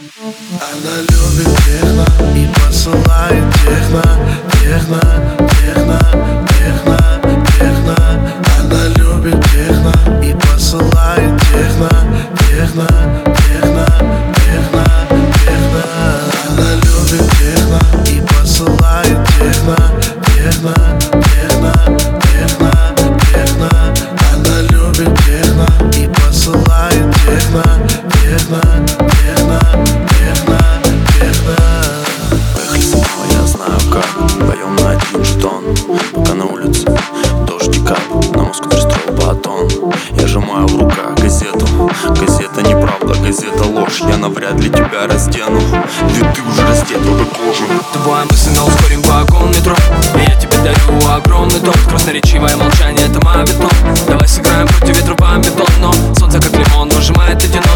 Она любит техно и посылает техно, техно, техно, техно, техно. Она любит техно и посылает техно, техно, техно, техно, техно. Она любит техно и посылает техно, техно, техно, техно, техно. Она любит техно и посылает техно, техно, техно, техно, техно. Поехали со мной, я знаю как. Поем на один жетон, пока на улице дождь и кап. На мозг пристроил батон. Я сжимаю в руках газету. Газета неправда, газета ложь. Я навряд ли тебя раздену, ведь ты уже раздета до кожи. Твоя мысль на ускорен вагон метро, и я тебе дарю огромный дом. Красноречивое молчание — это мавитон. Давай сыграем против ветра в бетон, но солнце как лимон выжимает ледяной.